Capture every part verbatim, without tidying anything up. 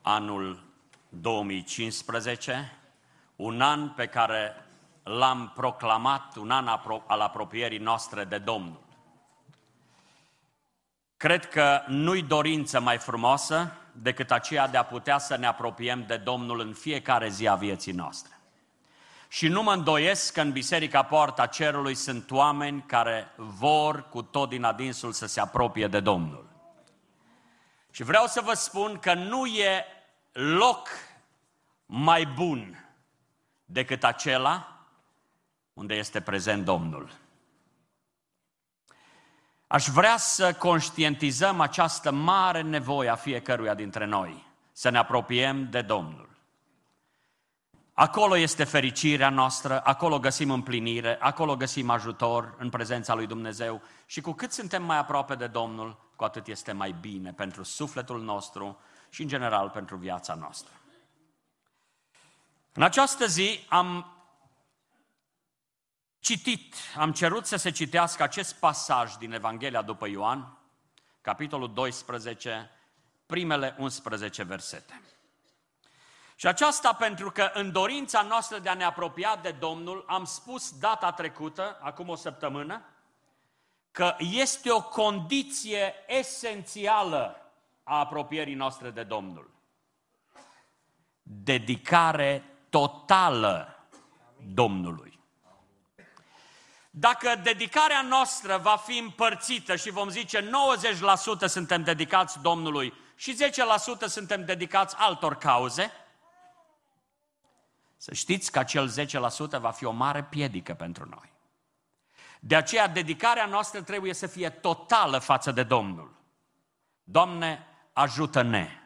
anul două mii cincisprezece, un an pe care l-am proclamat, un an al apropierii noastre de Domnul. Cred că nu-i dorință mai frumoasă decât aceea de a putea să ne apropiem de Domnul în fiecare zi a vieții noastre. Și nu mă îndoiesc că în Biserica Poarta Cerului sunt oameni care vor cu tot din adinsul să se apropie de Domnul. Și vreau să vă spun că nu e loc mai bun decât acela unde este prezent Domnul. Aș vrea să conștientizăm această mare nevoie a fiecăruia dintre noi, să ne apropiem de Domnul. Acolo este fericirea noastră, acolo găsim împlinire, acolo găsim ajutor în prezența lui Dumnezeu și cu cât suntem mai aproape de Domnul, cu atât este mai bine pentru sufletul nostru și în general pentru viața noastră. În această zi am citit, am cerut să se citească acest pasaj din Evanghelia după Ioan, capitolul doisprezece, primele unsprezece versete. Și aceasta pentru că în dorința noastră de a ne apropia de Domnul, am spus data trecută, acum o săptămână, că este o condiție esențială a apropierii noastre de Domnul. Dedicare totală Domnului. Dacă dedicarea noastră va fi împărțită și vom zice nouăzeci la sută suntem dedicați Domnului și zece la sută suntem dedicați altor cauze, să știți că acel zece la sută va fi o mare piedică pentru noi. De aceea dedicarea noastră trebuie să fie totală față de Domnul. Doamne, ajută-ne!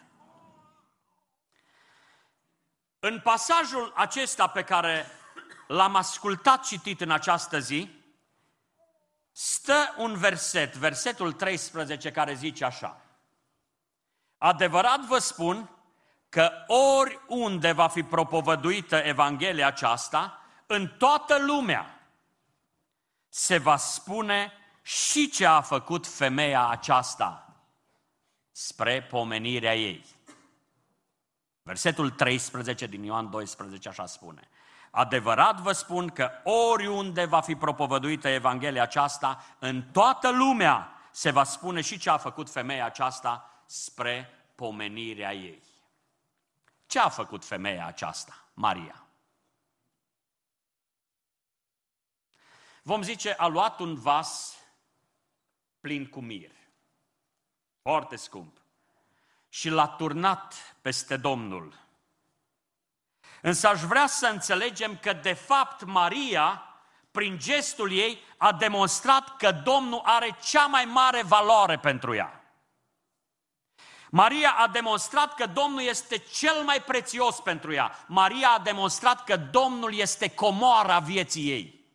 În pasajul acesta pe care l-am ascultat citit în această zi, stă un verset, versetul treisprezece, care zice așa: adevărat vă spun că oriunde va fi propovăduită Evanghelia aceasta, în toată lumea se va spune și ce a făcut femeia aceasta spre pomenirea ei. Versetul treisprezece din Ioan doisprezece așa spune: adevărat vă spun că oriunde va fi propovăduită Evanghelia aceasta, în toată lumea se va spune și ce a făcut femeia aceasta spre pomenirea ei. Ce a făcut femeia aceasta, Maria? Vom zice, a luat un vas plin cu mir, foarte scump, și l-a turnat peste Domnul. Însă aș vrea să înțelegem că, de fapt, Maria, prin gestul ei, a demonstrat că Domnul are cea mai mare valoare pentru ea. Maria a demonstrat că Domnul este cel mai prețios pentru ea. Maria a demonstrat că Domnul este comoara vieții ei.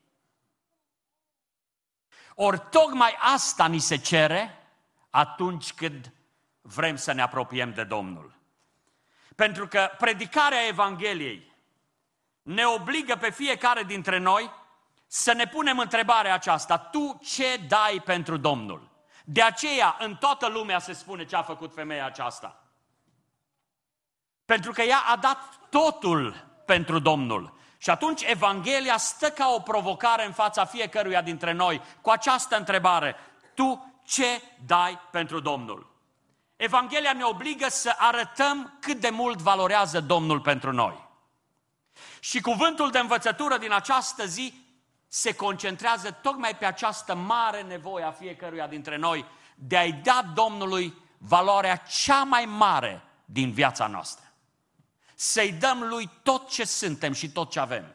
Ori tocmai asta ni se cere atunci când vrem să ne apropiem de Domnul. Pentru că predicarea Evangheliei ne obligă pe fiecare dintre noi să ne punem întrebarea aceasta: tu ce dai pentru Domnul? De aceea, în toată lumea se spune ce a făcut femeia aceasta. Pentru că ea a dat totul pentru Domnul. Și atunci Evanghelia stă ca o provocare în fața fiecăruia dintre noi cu această întrebare: tu ce dai pentru Domnul? Evanghelia ne obligă să arătăm cât de mult valorează Domnul pentru noi. Și cuvântul de învățătură din această zi se concentrează tocmai pe această mare nevoie a fiecăruia dintre noi de a-i da Domnului valoarea cea mai mare din viața noastră. Să-i dăm Lui tot ce suntem și tot ce avem.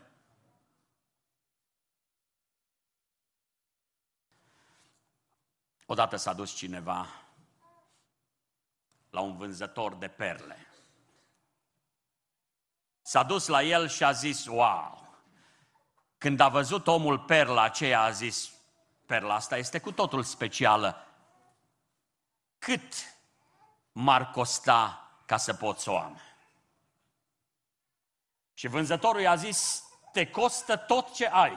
Odată s-a dus cineva la un vânzător de perle. S-a dus la el și a zis: wow! Când a văzut omul perla aceea, a zis: perla asta este cu totul specială. Cât m-ar costa ca să pot să o am? Și vânzătorul i-a zis: te costă tot ce ai.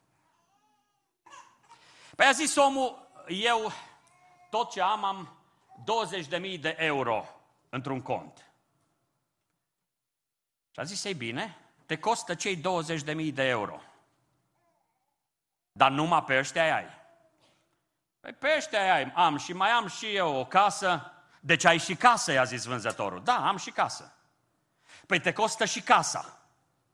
Păi a zis omul: eu tot ce am, am douăzeci de mii de euro într-un cont. Și a zis, ei bine, te costă cei douăzeci de mii de euro. Dar numai pe ăștia ai. Păi pe ăștia ai, am și mai am și eu o casă. Deci ai și casă, i-a zis vânzătorul. Da, am și casă. Păi te costă și casa.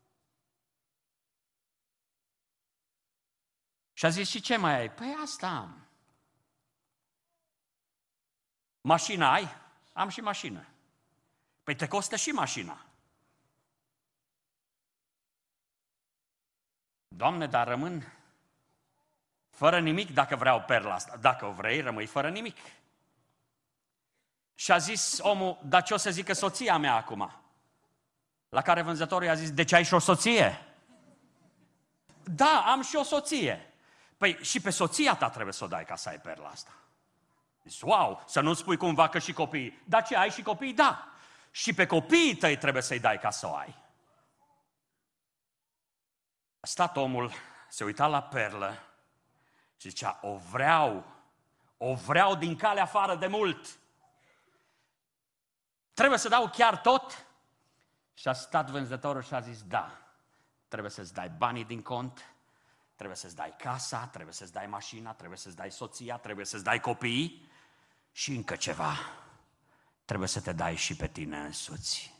Și a zis, și ce mai ai? Păi asta am. Mașina ai? Am și mașină. Păi te costă și mașina. Doamne, dar rămân fără nimic dacă vreau perla asta. Dacă o vrei, rămâi fără nimic. Și a zis omul, dar ce o să zică soția mea acum? La care vânzătorul i-a zis, deci ai și o soție? Da, am și o soție. Păi și pe soția ta trebuie să o dai ca să ai perla asta. Zis, wow, să nu spui cumva că și copiii. Dar ce, ai și copii? Da. Și pe copiii tăi trebuie să-i dai ca să o ai. A stat omul, se uita la perlă și zicea, o vreau, o vreau din calea afară de mult. Trebuie să dau chiar tot? Și a stat vânzătorul și a zis, da, trebuie să-ți dai banii din cont, trebuie să-ți dai casa, trebuie să-ți dai mașina, trebuie să-ți dai soția, trebuie să-ți dai copiii și încă ceva, trebuie să te dai și pe tine însuți.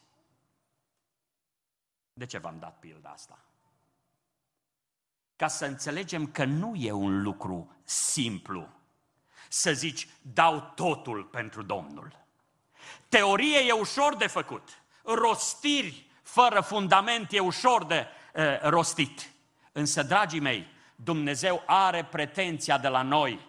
De ce v-am dat pilda asta? Ca să înțelegem că nu e un lucru simplu să zici, dau totul pentru Domnul. Teorie e ușor de făcut, rostiri fără fundament e ușor de uh, rostit. Însă, dragii mei, Dumnezeu are pretenția de la noi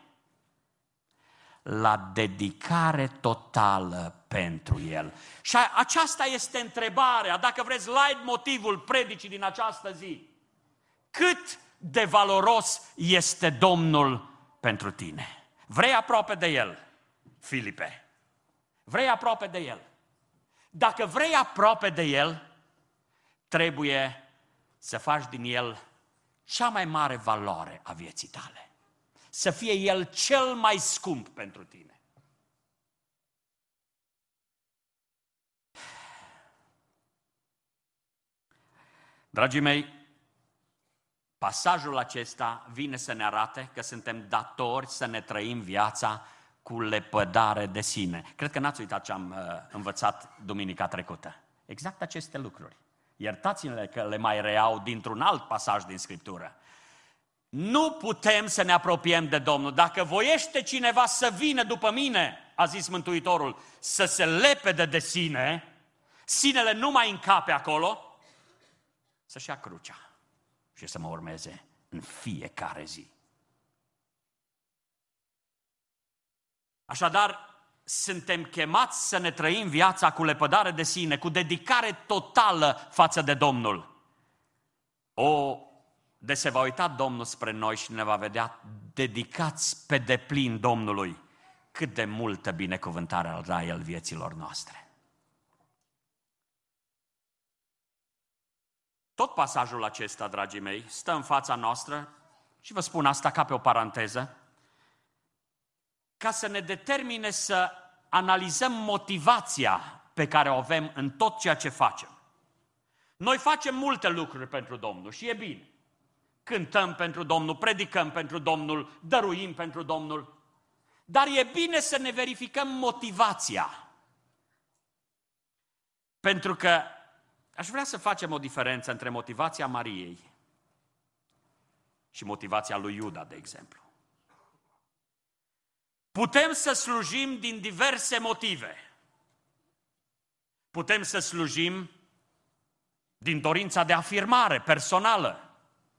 la dedicare totală pentru El. Și aceasta este întrebarea, dacă vreți, light motivul predicii din această zi. Cât de valoros este Domnul pentru tine? Vrei aproape de El, Filipe? Vrei aproape de El? Dacă vrei aproape de El, trebuie să faci din El cea mai mare valoare a vieții tale. Să fie El cel mai scump pentru tine. Dragii mei, pasajul acesta vine să ne arate că suntem datori să ne trăim viața cu lepădare de sine. Cred că n-ați uitat ce am uh, învățat duminica trecută. Exact aceste lucruri. Iertați-ne că le mai reiau dintr-un alt pasaj din Scriptură. Nu putem să ne apropiem de Domnul. Dacă voiește cineva să vină după mine, a zis Mântuitorul, să se lepede de sine, sinele nu mai încape acolo, să-și ia crucea și să mă urmeze în fiecare zi. Așadar, suntem chemați să ne trăim viața cu lepădare de sine, cu dedicare totală față de Domnul. O, de se va uita Domnul spre noi și ne va vedea dedicați pe deplin Domnului, cât de multă binecuvântare ar da El vieților noastre. Tot pasajul acesta, dragii mei, stă în fața noastră și vă spun asta ca pe o paranteză, ca să ne determine să analizăm motivația pe care o avem în tot ceea ce facem. Noi facem multe lucruri pentru Domnul și e bine. Cântăm pentru Domnul, predicăm pentru Domnul, dăruim pentru Domnul. Dar e bine să ne verificăm motivația. Pentru că aș vrea să facem o diferență între motivația Mariei și motivația lui Iuda, de exemplu. Putem să slujim din diverse motive. Putem să slujim din dorința de afirmare personală.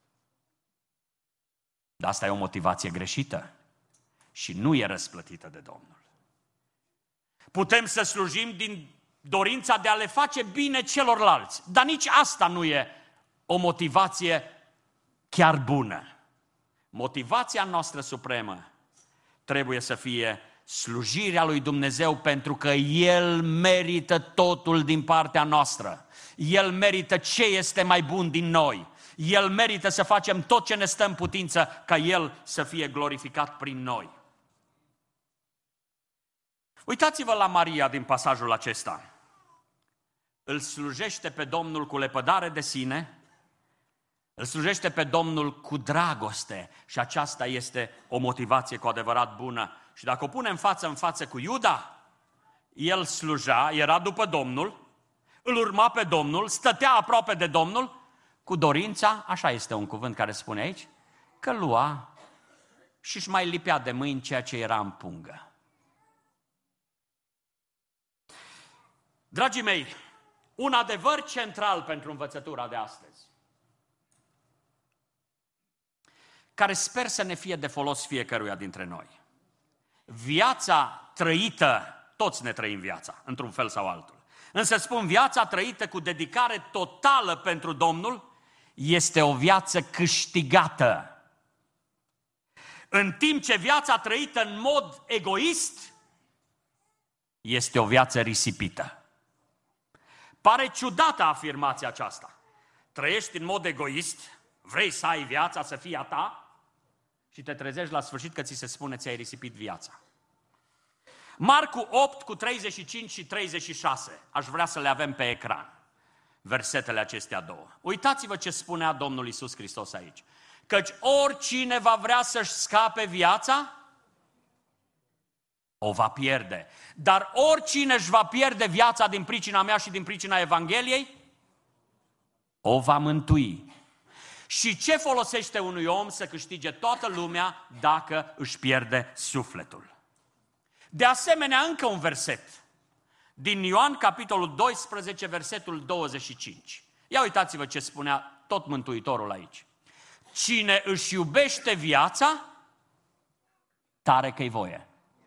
Dar asta e o motivație greșită și nu e răsplătită de Domnul. Putem să slujim din dorința de a le face bine celorlalți, dar nici asta nu e o motivație chiar bună. Motivația noastră supremă trebuie să fie slujirea lui Dumnezeu, pentru că El merită totul din partea noastră. El merită ce este mai bun din noi. El merită să facem tot ce ne stă în putință ca El să fie glorificat prin noi. Uitați-vă la Maria din pasajul acesta. îl slujește pe Domnul cu lepădare de sine, îl slujește pe Domnul cu dragoste și aceasta este o motivație cu adevărat bună. Și dacă o punem față în față cu Iuda, el sluja, era după Domnul, îl urma pe Domnul, stătea aproape de Domnul, cu dorința, așa este un cuvânt care spune aici, că lua și își mai lipea de mâini ceea ce era în pungă. Dragii mei, un adevăr central pentru învățătura de astăzi, care sper să ne fie de folos fiecăruia dintre noi. Viața trăită, toți ne trăim viața, într-un fel sau altul. Însă spun, viața trăită cu dedicare totală pentru Domnul este o viață câștigată. În timp ce viața trăită în mod egoist este o viață risipită. Pare ciudată afirmația aceasta. Trăiești în mod egoist, vrei să ai viața să fie a ta și te trezești la sfârșit că ți se spune ți-ai risipit viața. Marcu opt cu treizeci și cinci și treizeci și șase. Aș vrea să le avem pe ecran. Versetele acestea două. Uitați-vă ce spunea Domnul Iisus Hristos aici. Căci oricine va vrea să-și scape viața, o va pierde. Dar oricine își va pierde viața din pricina mea și din pricina Evangheliei, o va mântui. Și ce folosește unui om să câștige toată lumea dacă își pierde sufletul? De asemenea, încă un verset din Ioan, capitolul doisprezece, versetul douăzeci și cinci. Ia uitați-vă ce spunea tot Mântuitorul aici. Cine își iubește viața, tare că-i voie.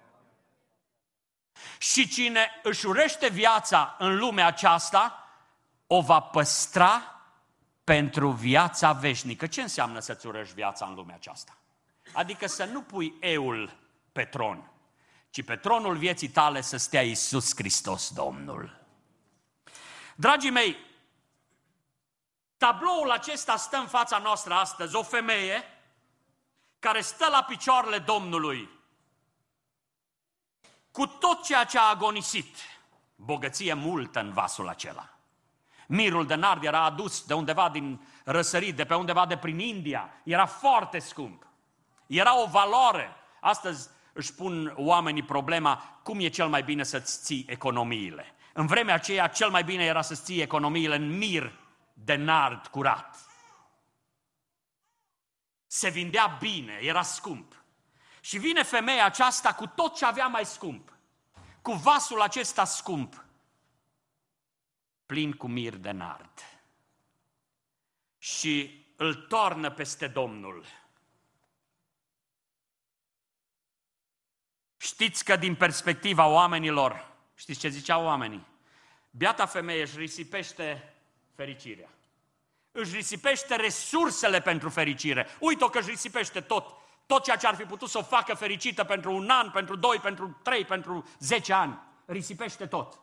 Și cine își urește viața în lumea aceasta, o va păstra pentru viața veșnică. Ce înseamnă să-ți urăști viața în lumea aceasta? Adică să nu pui eul pe tron, ci pe tronul vieții tale să stea Iisus Hristos, Domnul. Dragii mei, tabloul acesta stă în fața noastră astăzi, o femeie care stă la picioarele Domnului cu tot ceea ce a agonisit, bogăție multă în vasul acela. Mirul de nard era adus de undeva din răsărit, de pe undeva de prin India, era foarte scump, era o valoare. Astăzi își pun oamenii problema cum e cel mai bine să-ți ții economiile. În vremea aceea cel mai bine era să-ți ții economiile în mir de nard curat. Se vindea bine, era scump. Și vine femeia aceasta cu tot ce avea mai scump, cu vasul acesta scump, plin cu mir de nard. Și îl toarnă peste Domnul. Știți că din perspectiva oamenilor, știți ce ziceau oamenii? Beata femeie își risipește fericirea. Își risipește resursele pentru fericire. Uite-o că își risipește tot. Tot ceea ce ar fi putut să o facă fericită pentru un an, pentru doi, pentru trei, pentru zece ani. Risipește tot.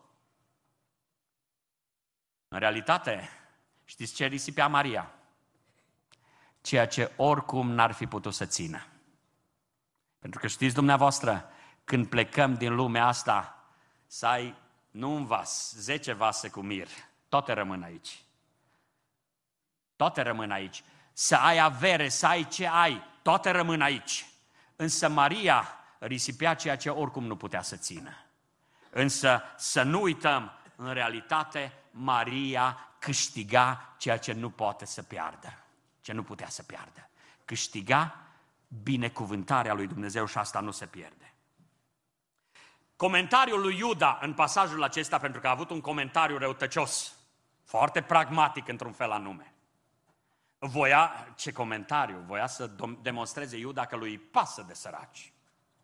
În realitate, știți ce risipea Maria? Ceea ce oricum n-ar fi putut să țină. Pentru că știți dumneavoastră, când plecăm din lumea asta, să ai, nu un vas, zece vase cu mir, toate rămân aici. Toate rămân aici. Să ai avere, să ai ce ai, toate rămân aici. Însă Maria risipea ceea ce oricum nu putea să țină. Însă să nu uităm, în realitate, Maria câștiga ceea ce nu poate să piardă. Ce nu putea să piardă. Câștiga binecuvântarea lui Dumnezeu și asta nu se pierde. Comentariul lui Iuda în pasajul acesta, pentru că a avut un comentariu răutăcios, foarte pragmatic într-un fel anume. Voia, ce comentariu, voia să demonstreze Iuda că lui pasă de săraci.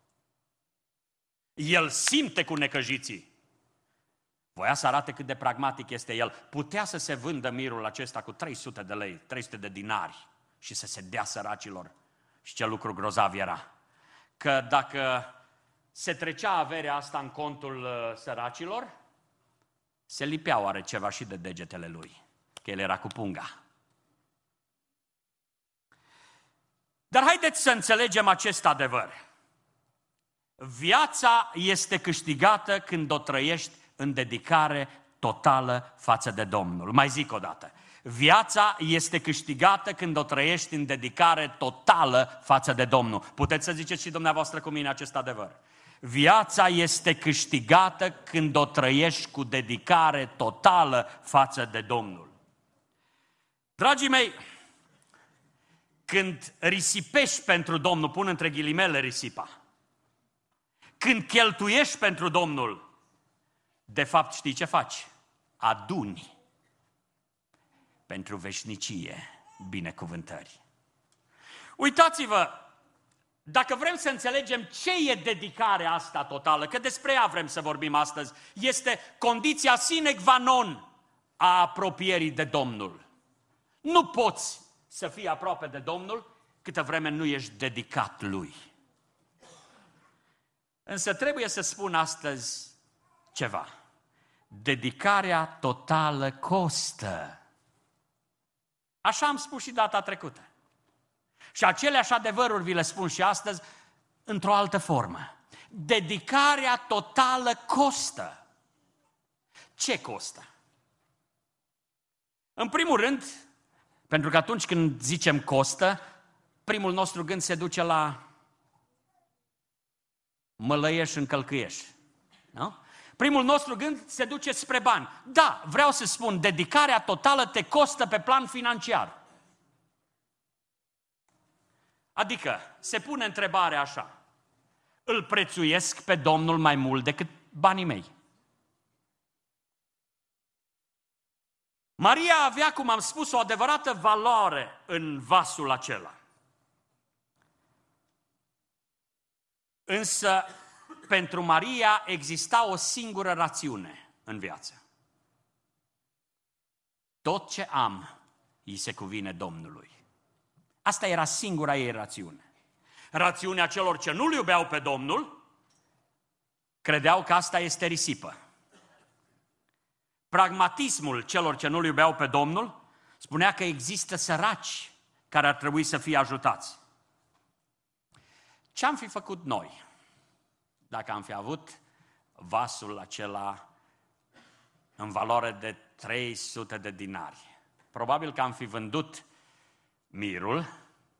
El simte cu necăjiții. Voia să arate cât de pragmatic este el. Putea să se vândă mirul acesta cu trei sute de lei, trei sute de dinari și să se dea săracilor. Și ce lucru grozav era. Că dacă se trecea averea asta în contul uh, săracilor, se lipea oare ceva și de degetele lui, că el era cu punga. Dar haideți să înțelegem acest adevăr. Viața este câștigată când o trăiești în dedicare totală față de Domnul. Mai zic o dată. Viața este câștigată când o trăiești în dedicare totală față de Domnul. Puteți să ziceți și dumneavoastră cu mine acest adevăr. Viața este câștigată când o trăiești cu dedicare totală față de Domnul. Dragii mei, când risipești pentru Domnul, pun între ghilimele risipa, când cheltuiești pentru Domnul, de fapt știi ce faci? Aduni pentru veșnicie binecuvântări. Uitați-vă, dacă vrem să înțelegem ce e dedicarea asta totală, că despre ea vrem să vorbim astăzi, este condiția sine qua non a apropierii de Domnul. Nu poți să fii aproape de Domnul câtă vreme nu ești dedicat Lui. Însă trebuie să spun astăzi ceva. Dedicarea totală costă. Așa am spus și data trecută. Și aceleași adevăruri vi le spun și astăzi într-o altă formă. Dedicarea totală costă. Ce costă? În primul rând, pentru că atunci când zicem costă, primul nostru gând se duce la mălăieș în călcâieș. Nu? Primul nostru gând se duce spre bani. Da, vreau să spun, dedicarea totală te costă pe plan financiar. Adică, se pune întrebarea așa, îl prețuiesc pe Domnul mai mult decât banii mei? Maria avea, cum am spus, o adevărată valoare în vasul acela. Însă, pentru Maria exista o singură rațiune în viață. Tot ce am, îi se cuvine Domnului. Asta era singura ei rațiune. Rațiunea celor ce nu-L iubeau pe Domnul, credeau că asta este risipă. Pragmatismul celor ce nu-L iubeau pe Domnul spunea că există săraci care ar trebui să fie ajutați. Ce am fi făcut noi dacă am fi avut vasul acela în valoare de trei sute de dinari? Probabil că am fi vândut mirul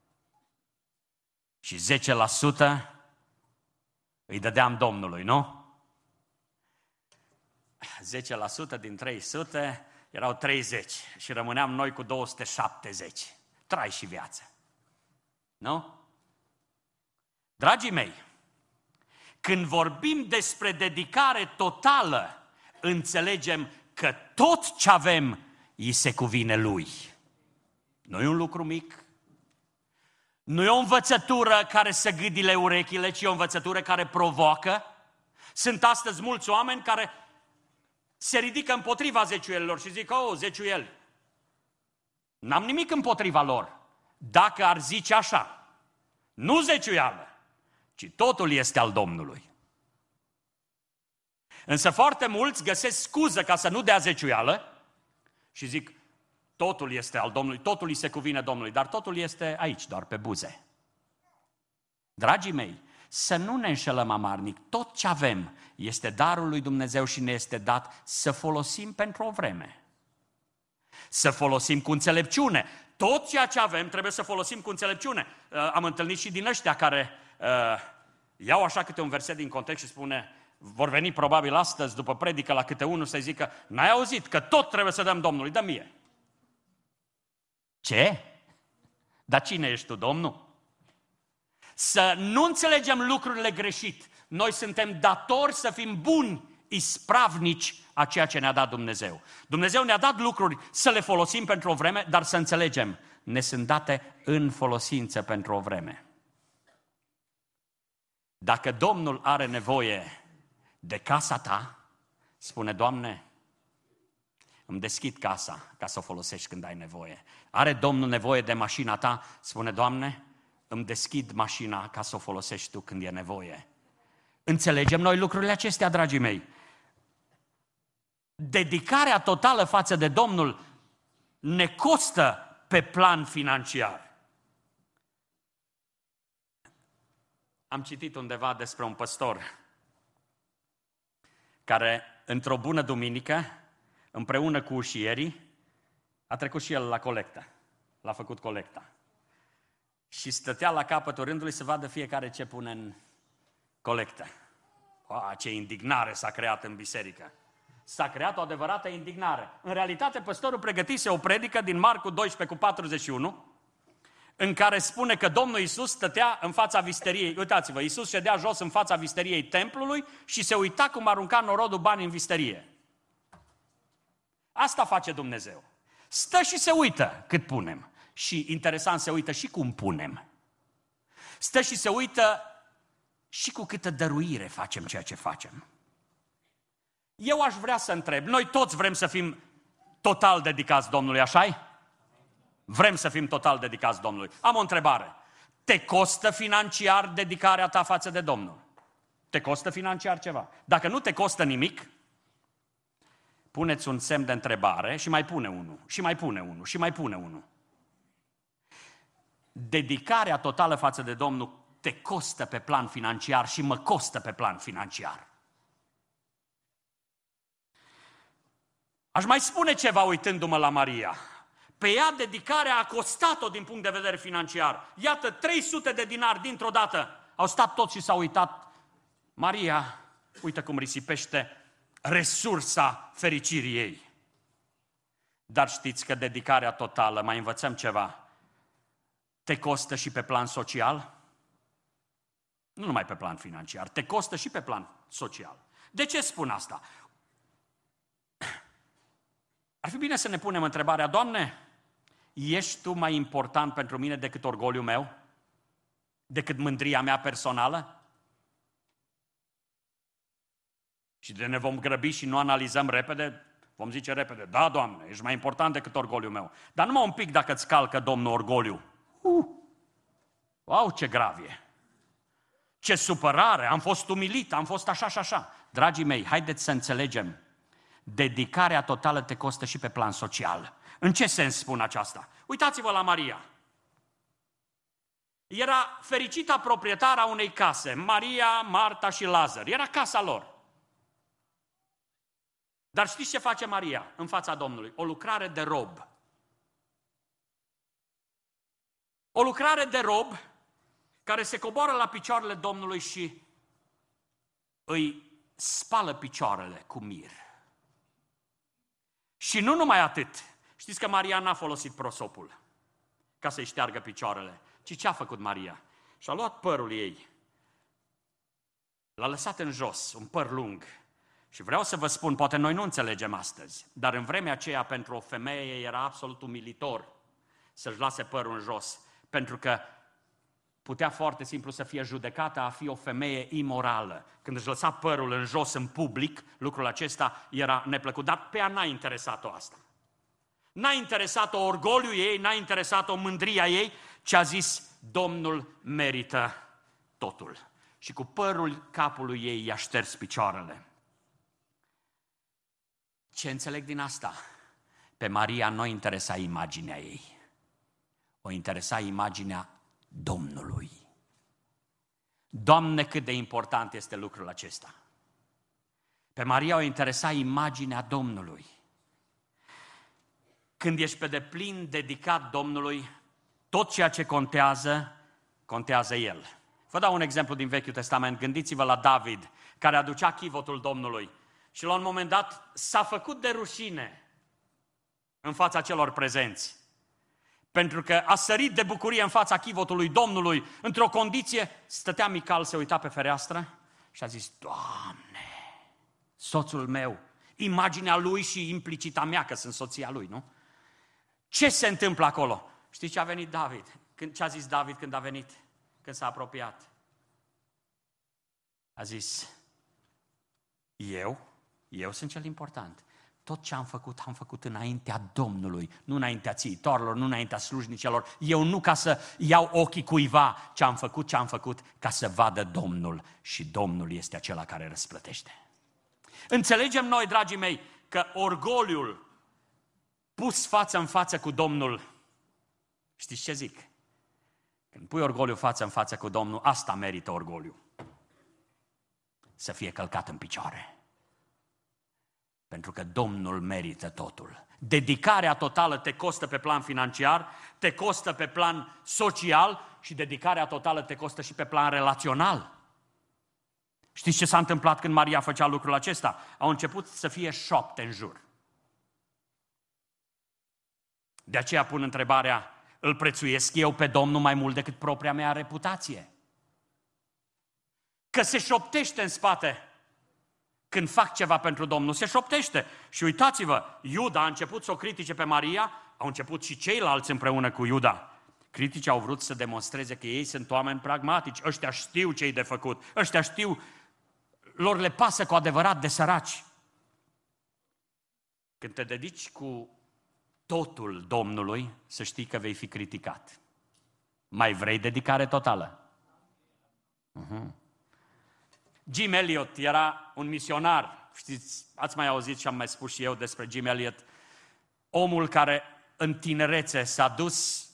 și zece la sută îi dădeam Domnului, nu? zece la sută din trei sute erau treizeci și rămâneam noi cu două sute șaptezeci. Trai și viață. Nu? Dragii mei, când vorbim despre dedicare totală, înțelegem că tot ce avem îi se cuvine Lui. Nu e un lucru mic, nu e o învățătură care să gâdile urechile, ci e o învățătură care provoacă. Sunt astăzi mulți oameni care se ridică împotriva zeciuielilor și zic, oh, zeciuieli. N-am nimic împotriva lor. Dacă ar zice așa, nu zeciuială, ci totul este al Domnului. Însă foarte mulți găsesc scuză ca să nu dea zeciuială și zic, totul este al Domnului, totul îi se cuvine Domnului, dar totul este aici, doar pe buze. Dragii mei, să nu ne înșelăm amarnic, tot ce avem este darul lui Dumnezeu și ne este dat să folosim pentru o vreme. Să folosim cu înțelepciune. Tot ceea ce avem trebuie să folosim cu înțelepciune. Am întâlnit și din ăștia care uh, iau așa câte un verset din context și spune, vor veni probabil astăzi după predică la câte unul să zică, n-ai auzit că tot trebuie să dăm Domnului, dă mie. Ce? Dar cine ești tu, Domnul? Să nu înțelegem lucrurile greșit. Noi suntem datori să fim buni, ispravnici a ceea ce ne-a dat Dumnezeu. Dumnezeu ne-a dat lucruri să le folosim pentru o vreme, dar să înțelegem, ne sunt date în folosință pentru o vreme. Dacă Domnul are nevoie de casa ta, spune, Doamne, îmi deschid casa ca să o folosești când ai nevoie. Are Domnul nevoie de mașina ta, spune, Doamne, îmi deschid mașina ca să o folosești tu când e nevoie. Înțelegem noi lucrurile acestea, dragii mei? Dedicarea totală față de Domnul ne costă pe plan financiar. Am citit undeva despre un păstor care, într-o bună duminică, împreună cu ușierii, a trecut și el la colectă. L-a făcut colecta. Și stătea la capătul rândului să vadă fiecare ce pune în colectă. O, ce indignare s-a creat în biserică! S-a creat o adevărată indignare. În realitate, păstorul pregătise o predică din Marcu doisprezece cu patruzeci și unu, în care spune că Domnul Iisus stătea în fața visteriei. Uitați-vă, Iisus ședea jos în fața visteriei templului și se uita cum arunca norodul bani în visterie. Asta face Dumnezeu. Stă și se uită cât punem. Și interesant, se uită și cum punem. Stă și se uită și cu câtă dăruire facem ceea ce facem. Eu aș vrea să întreb, noi toți vrem să fim total dedicați Domnului, așa-i? Vrem să fim total dedicați Domnului. Am o întrebare. Te costă financiar dedicarea ta față de Domnul? Te costă financiar ceva? Dacă nu te costă nimic, puneți un semn de întrebare și mai pune unul, și mai pune unul, și mai pune unul. Dedicarea totală față de Domnul te costă pe plan financiar și mă costă pe plan financiar. Aș mai spune ceva uitându-mă la Maria. Pe ea dedicarea a costat-o din punct de vedere financiar. Iată, trei sute de dinari dintr-o dată. Au stat toți și s-au uitat. Maria, uite cum risipește resursa fericirii ei. Dar știți că dedicarea totală, mai învățăm ceva, te costă și pe plan social? Nu numai pe plan financiar, te costă și pe plan social. De ce spun asta? Ar fi bine să ne punem întrebarea, Doamne, ești Tu mai important pentru mine decât orgoliul meu? Decât mândria mea personală? Și de ne vom grăbi și nu analizăm repede, vom zice repede, da, Doamne, ești mai important decât orgoliul meu. Dar numai un pic dacă îți calcă Domnul orgoliu. Uh, wow, ce grav e! Ce supărare, am fost umilit, am fost așa și așa. Dragii mei, haideți să înțelegem. Dedicarea totală te costă și pe plan social. În ce sens spun aceasta? Uitați-vă la Maria. Era fericita proprietară a unei case, Maria, Marta și Lazar. Era casa lor. Dar știți ce face Maria în fața Domnului? O lucrare de rob. O lucrare de rob care se coboară la picioarele Domnului și îi spală picioarele cu mir. Și nu numai atât. Știți că Maria n-a folosit prosopul ca să-i șteargă picioarele. Ci ce a făcut Maria? Și-a luat părul ei, l-a lăsat în jos, un păr lung. Și vreau să vă spun, poate noi nu înțelegem astăzi, dar în vremea aceea pentru o femeie era absolut umilitor să-și lase părul în jos, pentru că putea foarte simplu să fie judecată a fi o femeie imorală. Când își lăsa părul în jos în public, lucrul acesta era neplăcut. Dar pe ea n-a interesat-o asta. N-a interesat-o orgoliul ei, n-a interesat-o mândria ei, ci a zis, Domnul merită totul. Și cu părul capului ei i-a șters picioarele. Ce înțeleg din asta? Pe Maria nu interesa imaginea ei. O interesa imaginea Domnului. Doamne, cât de important este lucrul acesta. Pe Maria o interesa imaginea Domnului. Când ești pe deplin dedicat Domnului, tot ceea ce contează, contează El. Vă dau un exemplu din Vechiul Testament. Gândiți-vă la David, care aducea chivotul Domnului. Și la un moment dat s-a făcut de rușine în fața celor prezenți. Pentru că a sărit de bucurie în fața chivotului Domnului, într-o condiție, stătea Mical, se uita pe fereastră și a zis, Doamne, soțul meu, imaginea lui și implicita mea, că sunt soția lui, nu? Ce se întâmplă acolo? Știți ce a venit David? Când, ce a zis David când a venit? Când s-a apropiat? A zis, eu, eu sunt cel important. Tot ce am făcut, am făcut înaintea Domnului, nu înaintea țiitorilor, nu înaintea slujnicelor. Eu nu ca să iau ochii cuiva, ce am făcut, ce am făcut, ca să vadă Domnul. Și Domnul este acela care răsplătește. Înțelegem noi, dragii mei, că orgoliul pus față în față cu Domnul, știți ce zic? Când pui orgoliul față în față cu Domnul, asta merită orgoliu. Să fie călcat în picioare. Pentru că Domnul merită totul. Dedicarea totală te costă pe plan financiar, te costă pe plan social și dedicarea totală te costă și pe plan relațional. Știți ce s-a întâmplat când Maria făcea lucrul acesta? Au început să fie șoapte în jur. De aceea pun întrebarea, îl prețuiesc eu pe Domnul mai mult decât propria mea reputație? Că se șoptește în spate când fac ceva pentru Domnul, se șoptește. Și uitați-vă, Iuda a început să o critice pe Maria, au început și ceilalți împreună cu Iuda. Criticii au vrut să demonstreze că ei sunt oameni pragmatici, ăștia știu ce-i de făcut, ăștia știu, lor le pasă cu adevărat de săraci. Când te dedici cu totul Domnului, să știi că vei fi criticat. Mai vrei dedicare totală? Uh-huh. Jim Elliot era un misionar. Știți, ați mai auzit și am mai spus și eu despre Jim Elliot, omul care în tinerețe s-a dus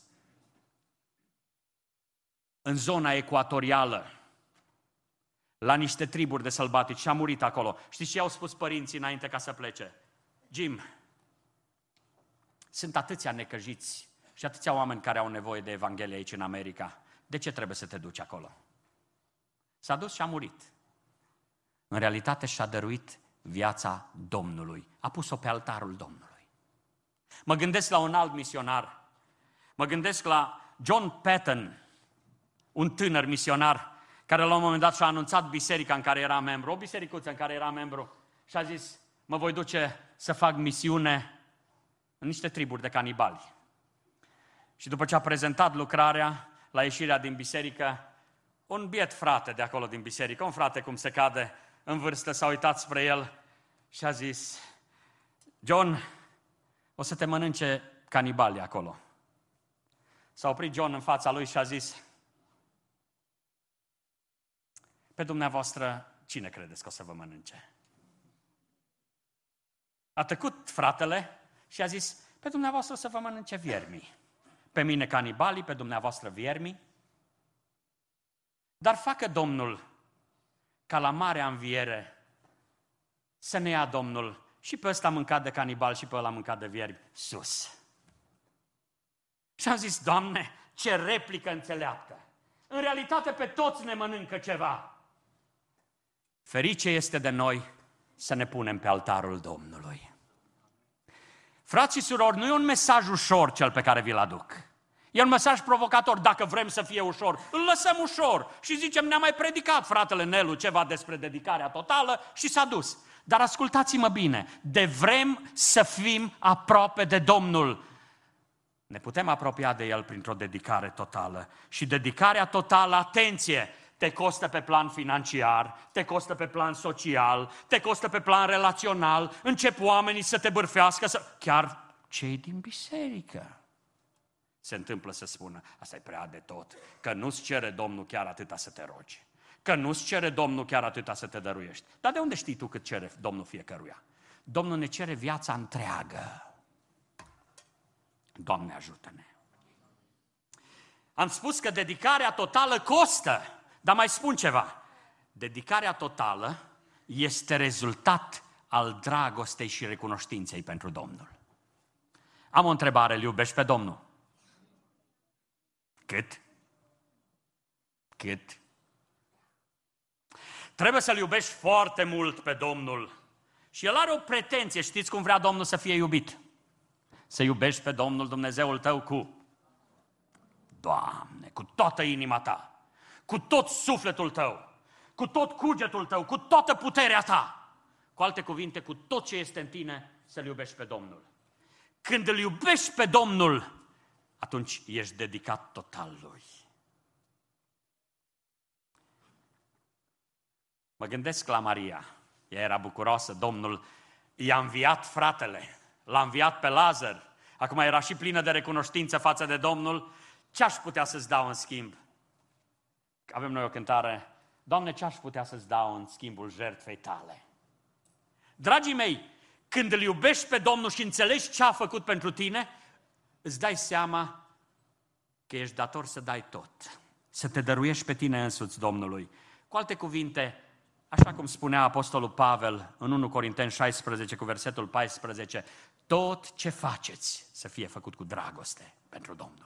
în zona ecuatorială, la niște triburi de sălbatici și a murit acolo. Știți ce i-au spus părinții înainte ca să plece? Jim, sunt atâția necăjiți și atâția oameni care au nevoie de Evanghelie aici în America. De ce trebuie să te duci acolo? S-a dus și a murit. În realitate și-a dăruit viața Domnului. A pus-o pe altarul Domnului. Mă gândesc la un alt misionar. Mă gândesc la John Patton, un tânăr misionar care la un moment dat și-a anunțat biserica în care era membru, o bisericuță în care era membru, și a zis, mă voi duce să fac misiune în niște triburi de canibali. Și după ce a prezentat lucrarea, la ieșirea din biserică, un biet frate de acolo din biserică, un frate cum se cade, în vârstă, s-a uitat spre el și a zis, John, o să te mănânce canibalii acolo. S-a oprit John în fața lui și a zis, pe dumneavoastră, cine credeți că o să vă mănânce? A tăcut fratele și a zis, pe dumneavoastră o să vă mănânce viermii. Pe mine canibalii, pe dumneavoastră viermii. Dar facă Domnul ca la marea înviere să ne ia Domnul și pe ăsta mâncat de canibal și pe ăla mâncat de viermi sus. Și am zis, Doamne, ce replică înțeleaptă! În realitate pe toți ne mănâncă ceva. Ferice este de noi să ne punem pe altarul Domnului. Frați și surori, nu e un mesaj ușor cel pe care vi-l aduc. E un mesaj provocator. Dacă vrem să fie ușor, îl lăsăm ușor și zicem, ne-a mai predicat fratele Nelu ceva despre dedicarea totală și s-a dus. Dar ascultați-mă bine, de vrem să fim aproape de Domnul. Ne putem apropia de El printr-o dedicare totală. Și dedicarea totală, atenție, te costă pe plan financiar, te costă pe plan social, te costă pe plan relațional, încep oamenii să te bârfească, să... chiar cei din biserică. Se întâmplă să spună, asta e prea de tot, că nu-ți cere Domnul chiar atâta să te rogi, că nu-ți cere Domnul chiar atâta să te dăruiești. Dar de unde știi tu cât cere Domnul fiecăruia? Domnul ne cere viața întreagă. Doamne ajută-ne! Am spus că dedicarea totală costă, dar mai spun ceva. Dedicarea totală este rezultat al dragostei și recunoștinței pentru Domnul. Am o întrebare, îl iubești pe Domnul? Cât? Cât? Trebuie să-L iubești foarte mult pe Domnul. Și El are o pretenție, știți cum vrea Domnul să fie iubit? Să iubești pe Domnul Dumnezeul tău cu, Doamne, cu toată inima ta, cu tot sufletul tău, cu tot cugetul tău, cu toată puterea ta. Cu alte cuvinte, cu tot ce este în tine, să-L iubești pe Domnul. Când îl iubești pe Domnul, atunci ești dedicat total Lui. Mă gândesc la Maria. Ea era bucuroasă, Domnul i-a înviat fratele, l-a înviat pe Lazar. Acum era și plină de recunoștință față de Domnul. Ce aș putea să-ți dau în schimb? Avem noi o cântare. Doamne, ce aș putea să-ți dau în schimbul jertfei tale? Dragii mei, când îl iubești pe Domnul și înțelegi ce a făcut pentru tine, îți dai seama că ești dator să dai tot. Să te dăruiești pe tine însuți Domnului. Cu alte cuvinte, Așa cum spunea Apostolul Pavel în unu Corinteni șaisprezece cu versetul paisprezece, tot ce faceți să fie făcut cu dragoste pentru Domnul.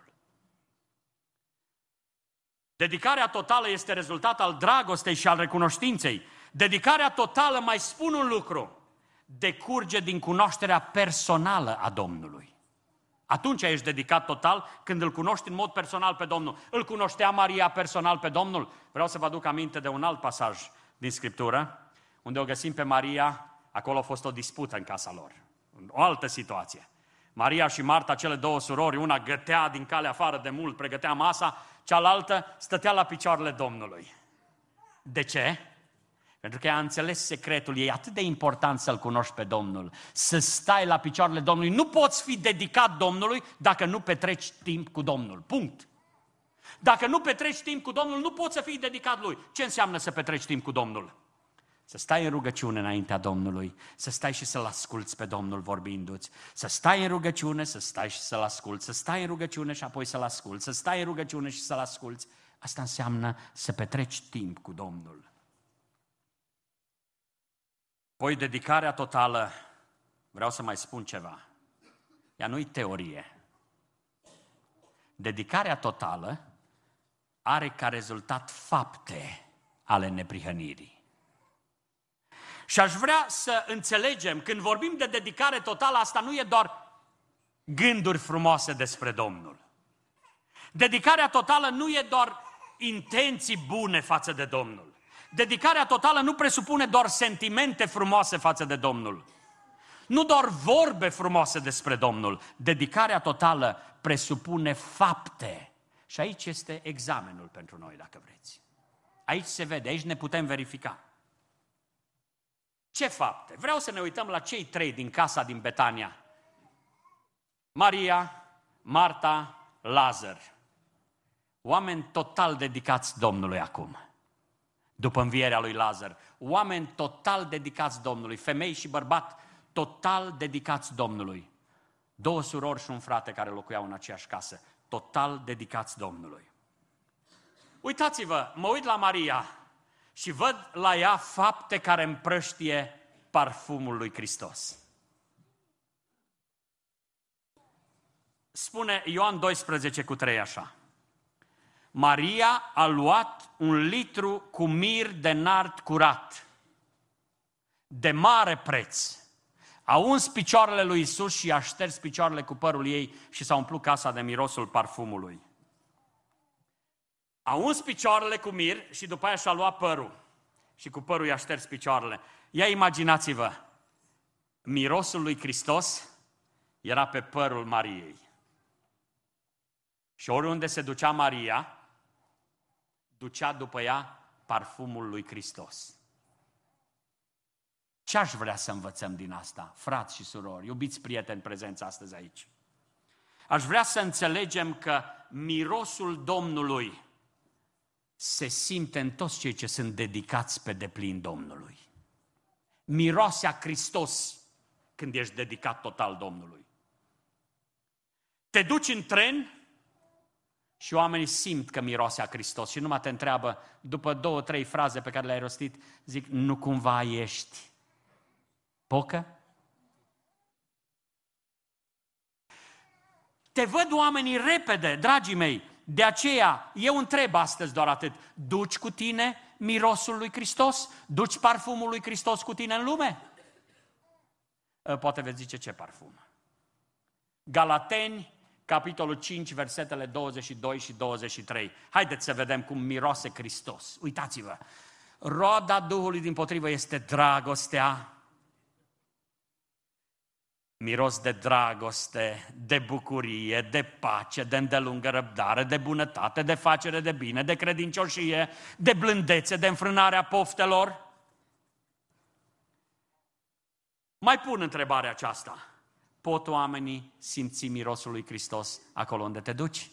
Dedicarea totală este rezultat al dragostei și al recunoștinței. Dedicarea totală, mai spun un lucru, decurge din cunoașterea personală a Domnului. Atunci ești dedicat total când îl cunoști în mod personal pe Domnul. Îl cunoștea Maria personal pe Domnul? Vreau să vă aduc aminte de un alt pasaj din Scriptură, unde o găsim pe Maria, acolo a fost o dispută în casa lor, o altă situație. Maria și Marta, cele două surori, una gătea din calea afară de mult, pregătea masa, cealaltă stătea la picioarele Domnului. De ce? Pentru că ea a înțeles secretul, e atât de important să-L cunoști pe Domnul, să stai la picioarele Domnului. Nu poți fi dedicat Domnului dacă nu petreci timp cu Domnul. Punct. Dacă nu petreci timp cu Domnul, nu poți să fii dedicat Lui. Ce înseamnă să petreci timp cu Domnul? Să stai în rugăciune înaintea Domnului, să stai și să-L asculți pe Domnul vorbindu-ți, să stai în rugăciune, să stai și să-L asculți, să stai în rugăciune și apoi să-L asculți, să stai în rugăciune și să-L asculți. Asta înseamnă să petreci timp cu Domnul. Poi dedicarea totală, vreau să mai spun ceva, ea nu-i teorie. Dedicarea totală are ca rezultat fapte ale neprihănirii. Și aș vrea să înțelegem, când vorbim de dedicare totală, asta nu e doar gânduri frumoase despre Domnul. Dedicarea totală nu e doar intenții bune față de Domnul. Dedicarea totală nu presupune doar sentimente frumoase față de Domnul. Nu doar vorbe frumoase despre Domnul. Dedicarea totală presupune fapte. Și aici este examenul pentru noi, dacă vreți. Aici se vede, aici ne putem verifica. Ce fapte? Vreau să ne uităm la cei trei din casa din Betania. Maria, Marta, Lazar. Oameni total dedicați Domnului acum. După învierea lui Lazar. Oameni total dedicați Domnului. Femei și bărbat total dedicați Domnului. Două surori și un frate care locuiau în aceeași casă. Total dedicați Domnului. Uitați-vă, mă uit la Maria și văd la ea fapte care împrăștie parfumul lui Hristos. Spune Ioan doisprezece cu trei așa. Maria a luat un litru cu mir de nard curat, de mare preț. A uns picioarele lui Iisus și a șters picioarele cu părul ei și s-a umplut casa de mirosul parfumului. A uns picioarele cu mir și după aia și-a luat părul și cu părul i-a șters picioarele. Ia imaginați-vă, mirosul lui Hristos era pe părul Mariei. Și oriunde se ducea Maria, ducea după ea parfumul lui Hristos. Ce aș vrea să învățăm din asta, frați și surori, iubiți prieteni prezenți astăzi aici? Aș vrea să înțelegem că mirosul Domnului se simte în toți cei ce sunt dedicați pe deplin Domnului. Miroase a Hristos când ești dedicat total Domnului. Te duci în tren și oamenii simt că miroase a Hristos și numai te întreabă, după două, trei fraze pe care le-ai rostit, zic, nu cumva ești pocă? Te văd oamenii repede, dragii mei, de aceea eu întreb astăzi doar atât, duci cu tine mirosul lui Hristos? Duci parfumul lui Hristos cu tine în lume? Poate veți zice ce parfum. Galateni, capitolul cinci, versetele douăzeci și doi și douăzeci și trei. Haideți să vedem cum miroase Hristos. Uitați-vă, roada Duhului dimpotrivă este dragostea, miros de dragoste, de bucurie, de pace, de îndelungă răbdare, de bunătate, de facere de bine, de credincioșie, de blândețe, de înfrânarea poftelor. Mai pun întrebarea aceasta. Pot oamenii simți mirosul lui Hristos acolo unde te duci?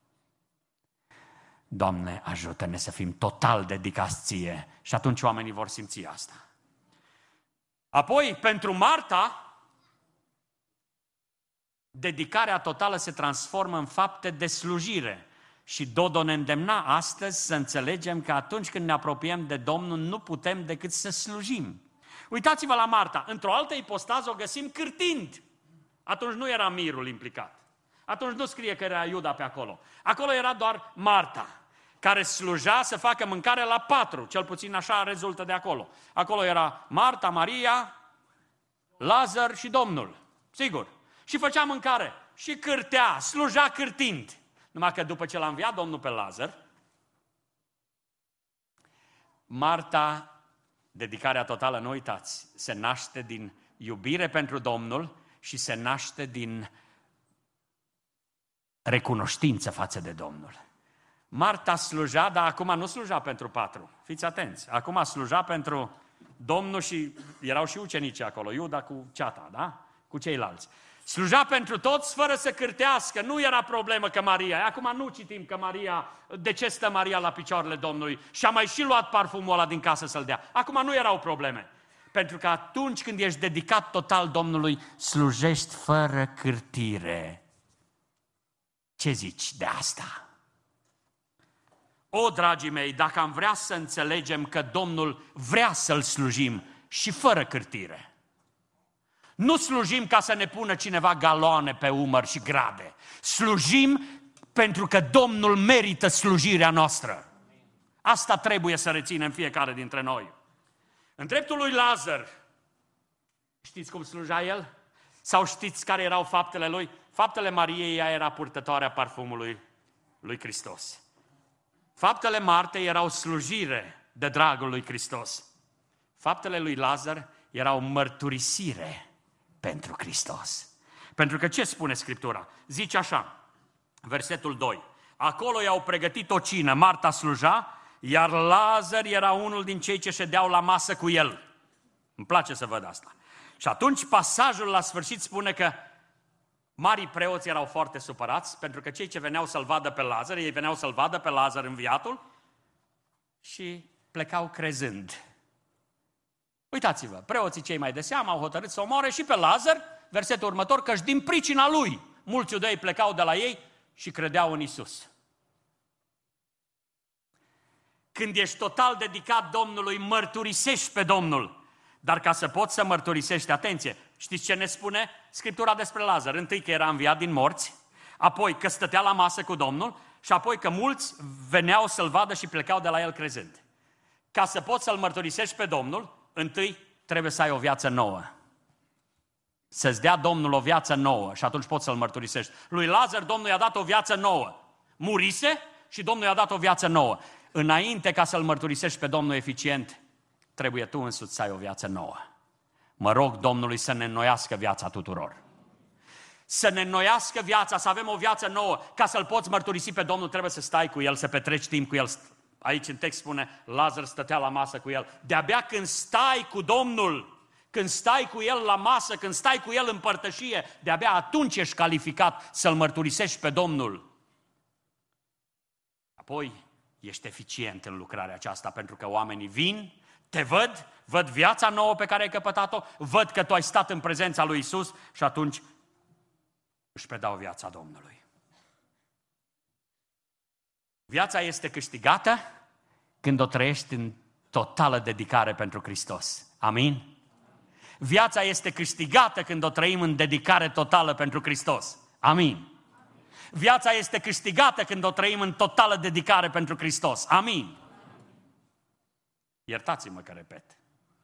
Doamne, ajută-ne să fim total dedicați Ție și atunci oamenii vor simți asta. Apoi, pentru Marta, dedicarea totală se transformă în fapte de slujire. Și Dodo ne îndemna astăzi să înțelegem că atunci când ne apropiem de Domnul nu putem decât să slujim. Uitați-vă la Marta, într-o altă ipostază o găsim cârtind. Atunci nu era mirul implicat. Atunci nu scrie că era Iuda pe acolo. Acolo era doar Marta, care sluja să facă mâncare la patru, cel puțin așa rezultă de acolo. Acolo era Marta, Maria, Lazar și Domnul, sigur. Și făcea mâncare și cârtea, sluja cârtind. Numai că după ce l-a înviat Domnul pe Lazar, Marta, dedicarea totală, nu uitați, se naște din iubire pentru Domnul și se naște din recunoștință față de Domnul. Marta sluja, dar acum nu sluja pentru patru. Fiți atenți, acum sluja pentru Domnul și erau și ucenici acolo, Iuda cu ceata, da? Cu ceilalți. Sluja pentru toți fără să cârtească, nu era problemă că Maria, acum nu citim că Maria, de ce stă Maria la picioarele Domnului și a mai și luat parfumul ăla din casă să-l dea. Acum nu erau probleme, pentru că atunci când ești dedicat total Domnului, slujești fără cârtire. Ce zici de asta? O, dragii mei, dacă am vrea să înțelegem că Domnul vrea să-L slujim și fără cârtire. Nu slujim ca să ne pună cineva galoane pe umăr și grade. Slujim pentru că Domnul merită slujirea noastră. Asta trebuie să reținem fiecare dintre noi. În dreptul lui Lazar, știți cum sluja el? Sau știți care erau faptele lui? Faptele Mariei, ea era purtătoarea parfumului lui Hristos. Faptele Martei erau slujire de dragul lui Hristos. Faptele lui Lazar erau mărturisire pentru Hristos. Pentru că ce spune Scriptura? Zice așa, versetul doi. Acolo i-au pregătit o cină, Marta sluja, iar Lazar era unul din cei ce ședeau la masă cu el. Îmi place să văd asta. Și atunci pasajul la sfârșit spune că marii preoți erau foarte supărați, pentru că cei ce veneau să-l vadă pe Lazar, ei veneau să-l vadă pe Lazar înviatul și plecau crezând. Uitați-vă, preoții cei mai de seamă au hotărât să omoare și pe Lazar, versetul următor, căci din pricina lui mulți iudei plecau de la ei și credeau în Isus. Când ești total dedicat Domnului, mărturisești pe Domnul. Dar ca să poți să mărturisești, atenție, știți ce ne spune Scriptura despre Lazar? Întâi că era înviat din morți, apoi că stătea la masă cu Domnul și apoi că mulți veneau să-l vadă și plecau de la el crezând. Ca să poți să-l mărturisești pe Domnul, întâi trebuie să ai o viață nouă. Să-ți dea Domnul o viață nouă și atunci poți să-l mărturisești. Lui Lazar Domnul i-a dat o viață nouă. Murise și Domnul i-a dat o viață nouă. Înainte ca să-l mărturisești pe Domnul eficient, trebuie tu însuți să ai o viață nouă. Mă rog Domnului să ne înnoiască viața tuturor. Să ne înnoiască viața, să avem o viață nouă. Ca să-l poți mărturisi pe Domnul, trebuie să stai cu el, să petreci timp cu el. Aici în text spune, Lazar stătea la masă cu el. De-abia când stai cu Domnul, când stai cu el la masă, când stai cu el în părtășie, de-abia atunci ești calificat să-l mărturisești pe Domnul. Apoi ești eficient în lucrarea aceasta, pentru că oamenii vin, te văd, văd viața nouă pe care ai căpătat-o, văd că tu ai stat în prezența lui Isus și atunci își predau viața Domnului. Viața este câștigată când o trăiești în totală dedicare pentru Hristos. Amin? Viața este câștigată când o trăim în dedicare totală pentru Hristos. Amin? Viața este câștigată când o trăim în totală dedicare pentru Hristos. Amin? Iertați-mă că repet.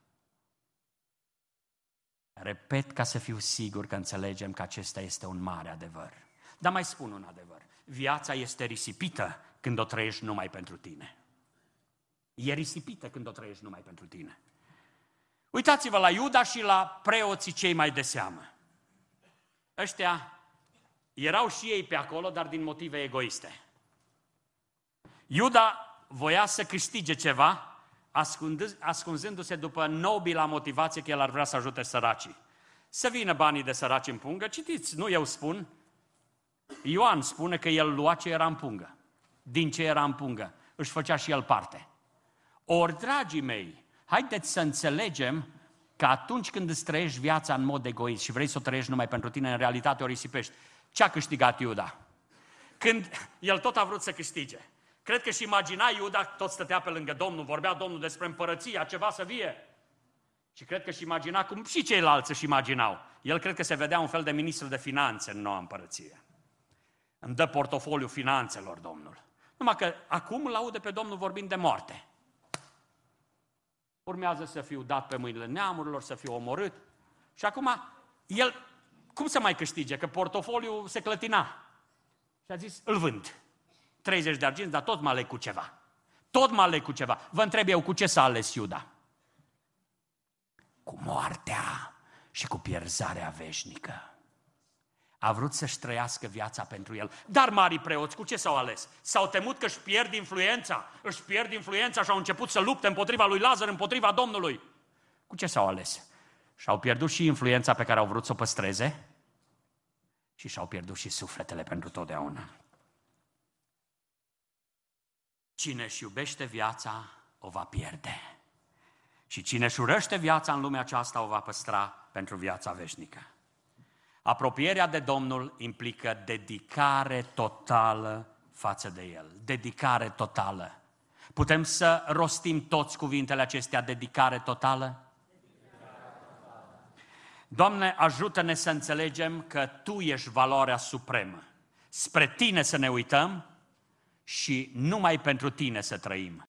Repet ca să fiu sigur că înțelegem că acesta este un mare adevăr. Dar mai spun un adevăr. Viața este risipită când o trăiești numai pentru tine. E risipită când o trăiești numai pentru tine. Uitați-vă la Iuda și la preoții cei mai de seamă. Ăștia erau și ei pe acolo, dar din motive egoiste. Iuda voia să câștige ceva, ascunzându-se după nobila motivație că el ar vrea să ajute săracii. Să vină banii de săraci în pungă, citiți, nu eu spun, Ioan spune că el lua ce era în pungă. Din ce era în pungă, își făcea și el parte. Ori, dragii mei, haideți să înțelegem că atunci când îți trăiești viața în mod egoist și vrei să o trăiești numai pentru tine, în realitate o risipești. Ce a câștigat Iuda? când el tot a vrut să câștige. Cred că și imagina Iuda, tot stătea pe lângă Domnul, vorbea Domnul despre împărăția, ceva să vie. Și cred că și imagina cum și ceilalți își imaginau. El cred că se vedea un fel de ministru de finanțe în noua împărăție. Îmi dă portofoliu finanțelor Domnul. Numai că acum îl aude pe Domnul vorbind de moarte. Urmează să fiu dat pe mâinile neamurilor, să fiu omorât. Și acum, el, cum să mai câștige? Că portofoliul se clătina. Și a zis, îl vând. treizeci de arginți, dar tot mă aleg cu ceva. Tot mă aleg cu ceva. Vă întreb eu, cu ce s-a ales Iuda? Cu moartea și cu pierzarea veșnică. A vrut să-și trăiască viața pentru el. Dar marii preoți, cu ce s-au ales? S-au temut că își pierd influența. Își pierd influența și au început să lupte împotriva lui Lazar, împotriva Domnului. Cu ce s-au ales? Și-au pierdut și influența pe care au vrut să o păstreze și și-au pierdut și sufletele pentru totdeauna. Cine își iubește viața, o va pierde. Și cine își urăște viața în lumea aceasta, o va păstra pentru viața veșnică. Apropierea de Domnul implică dedicare totală față de El. Dedicare totală. Putem să rostim toți cuvintele acestea, dedicare totală? Doamne, ajută-ne să înțelegem că Tu ești valoarea supremă. Spre Tine să ne uităm și numai pentru Tine să trăim.